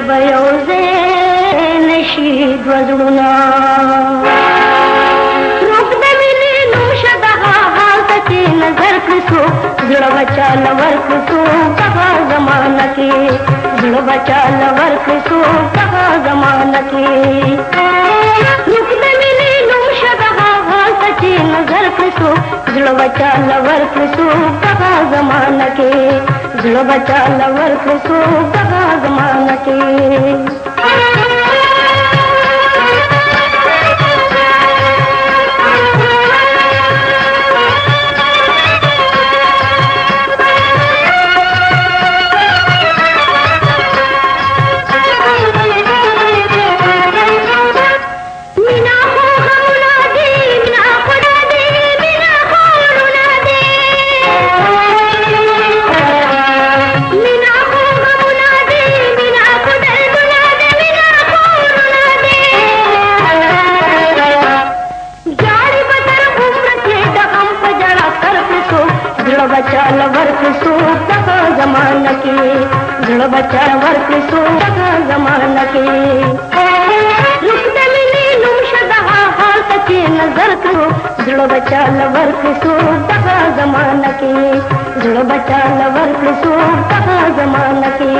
بيوزي نشيد وزرنا روك دميني نوشا دها حالتي نظر كسو زړه بچا لور کسو کها زمانہ کې زړه بچا لور کسو کها زمانہ کې روک دميني نوشا دها حالتي نظر کسو زړه بچا لور کسو کها زمانہ کې زړه بچا لور کسو کها زمانہ کې बचा work so जमाना के रुक दमिनी नुमशदहा हाल के नजर करो जुड़ बचा वर्क सो जमाना के जुड़ बचा वर्क सो जमाना के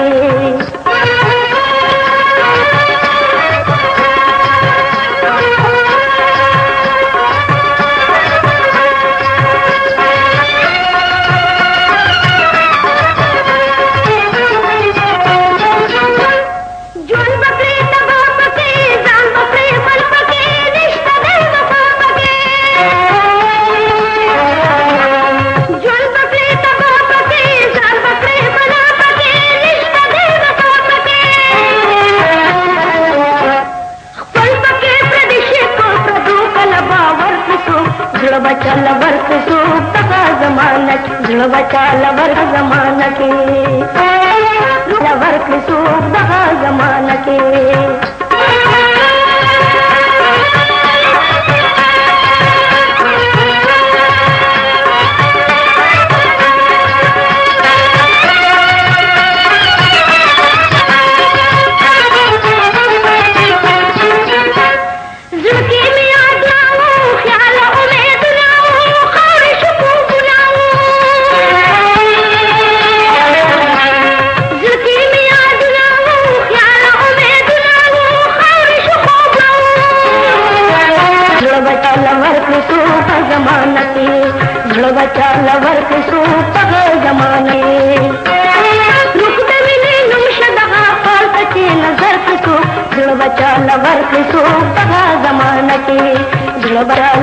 बचा वर्क सो जमाना बचा वर्क जमाना के वर्क सो जमाना के बचा वर्क सो जमाने रुक दमिनी नुमशदहा हाल के नजर कसो बचा वर्क सो जमाना के